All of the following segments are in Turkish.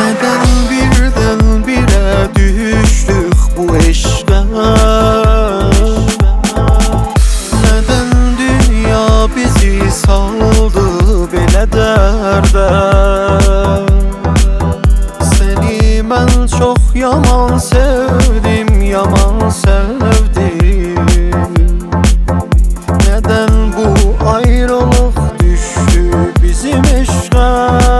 Neden birdenbire düştük bu eşqe? Neden dünya bizi saldı belə dərdə? Seni mən çox yaman sevdim, yaman sevdim. Neden bu ayrılık düştü bizim eşqə?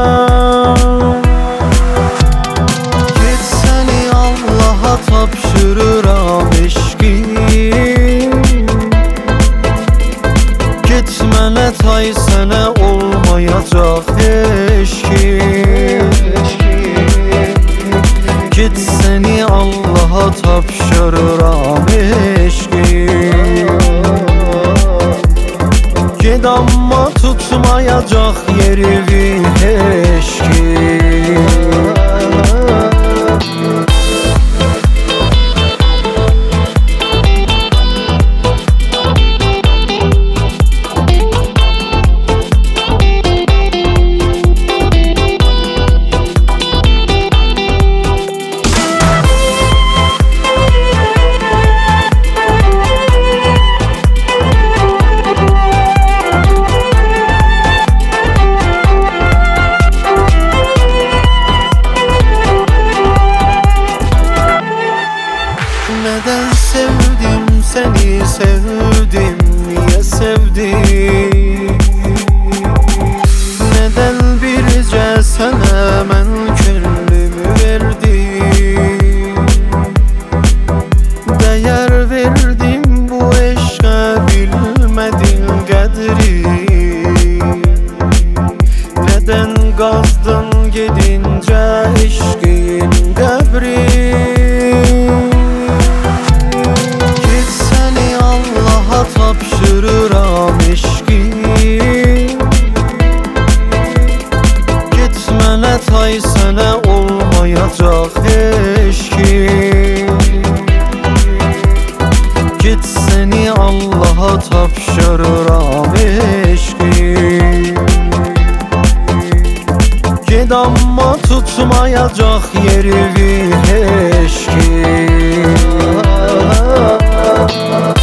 Seni Allah'a tapşırıram eşqi. Gitmene tay sene olmayacak eşki. Git seni Allah'a tapşırıram eşqi. Gid amma tutmayacak yeri eşki. Neden sevdim seni sevdim, niye sevdim? Neden bircə sənə mən könlümü verdim? Değer verdim bu eşqə, bilmədin qədri. Neden qazdın gedincə eşqin qəbri? Tapşırıram eşqi. Gitmene tay sene olmayacak eşki. Git seni Allah'a tapşırıram eşqi. Gid amma tutmayacak yeri eşki.